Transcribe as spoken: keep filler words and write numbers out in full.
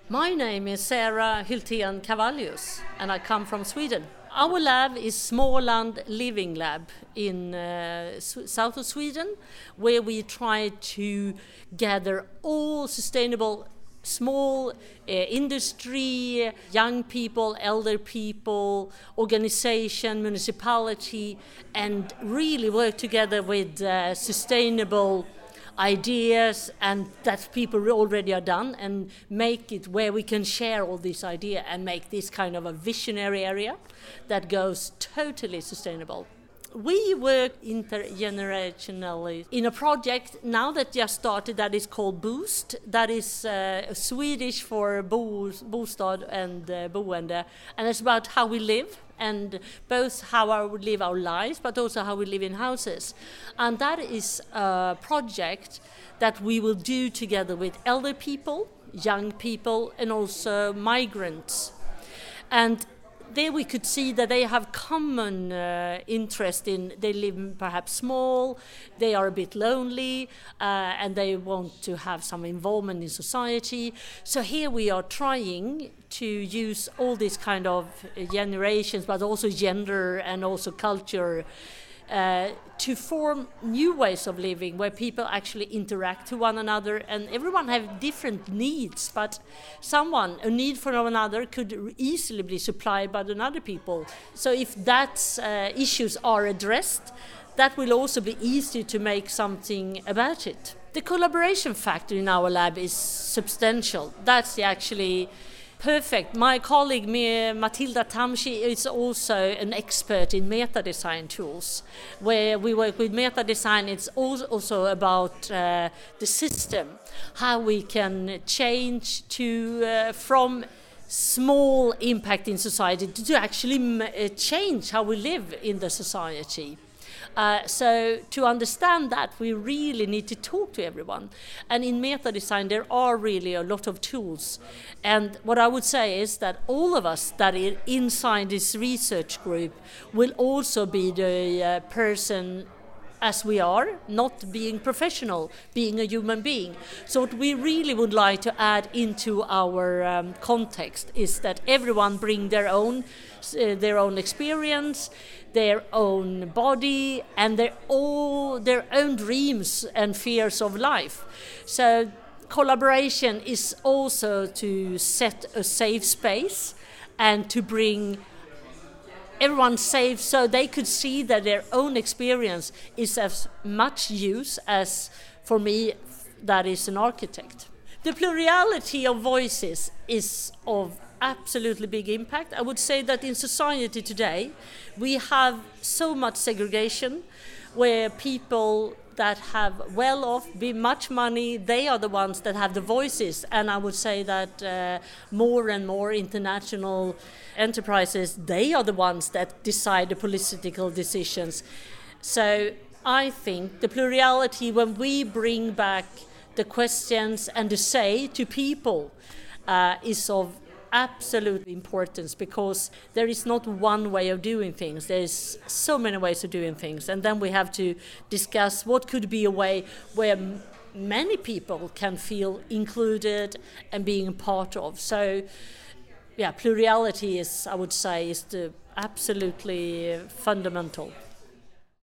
My name is Sarah Hyltén Cavallius and I come from Sweden. Our lab is Småland Living Lab in uh, s- south of Sweden, where we try to gather all sustainable small uh, industry, young people, elder people, organization, municipality, and really work together with uh, sustainable ideas and that people already are done, and make it where we can share all this idea and make this kind of a visionary area that goes totally sustainable. We work intergenerationally in a project now that just started that is called Boost. That is uh, Swedish for bo- bostad and uh, boende, and it's about how we live, and both how we live our lives, but also how we live in houses. And that is a project that we will do together with elder people, young people, and also migrants. And there we could see that they have common uh, interest in, they live perhaps small, they are a bit lonely, uh, and they want to have some involvement in society. So here we are trying to use all these kind of generations, but also gender and also culture, Uh, to form new ways of living where people actually interact to one another, and everyone have different needs, but someone, a need for another could easily be supplied by another people. So if that uh, issues are addressed, that will also be easy to make something about it. The collaboration factor in our lab is substantial. That's the actually perfect. My colleague Matilda Tam, she is also an expert in meta design tools. Where we work with meta design, it's also about uh, the system, how we can change to uh, from small impact in society to actually m- uh, change how we live in the society. Uh, so to understand that, we really need to talk to everyone. And in meta design, there are really a lot of tools. And what I would say is that all of us that are inside this research group will also be the uh, person as we are, not being professional, being a human being. So what we really would like to add into our um, context is that everyone bring their own, uh, their own experience, their own body, and their all their own dreams and fears of life. So collaboration is also to set a safe space and to bring everyone safe, so they could see that their own experience is as much use as for me that is an architect. The plurality of voices is of absolutely big impact. I would say that in society today we have so much segregation where people that have well off, be much money, they are the ones that have the voices. And I would say that uh, more and more international enterprises, they are the ones that decide the political decisions. So I think the plurality, when we bring back the questions and the say to people, uh, is of absolute importance, because there is not one way of doing things. There's so many ways of doing things, and then we have to discuss what could be a way where m- many people can feel included and being a part of. So yeah, plurality is, I would say, is the absolutely fundamental.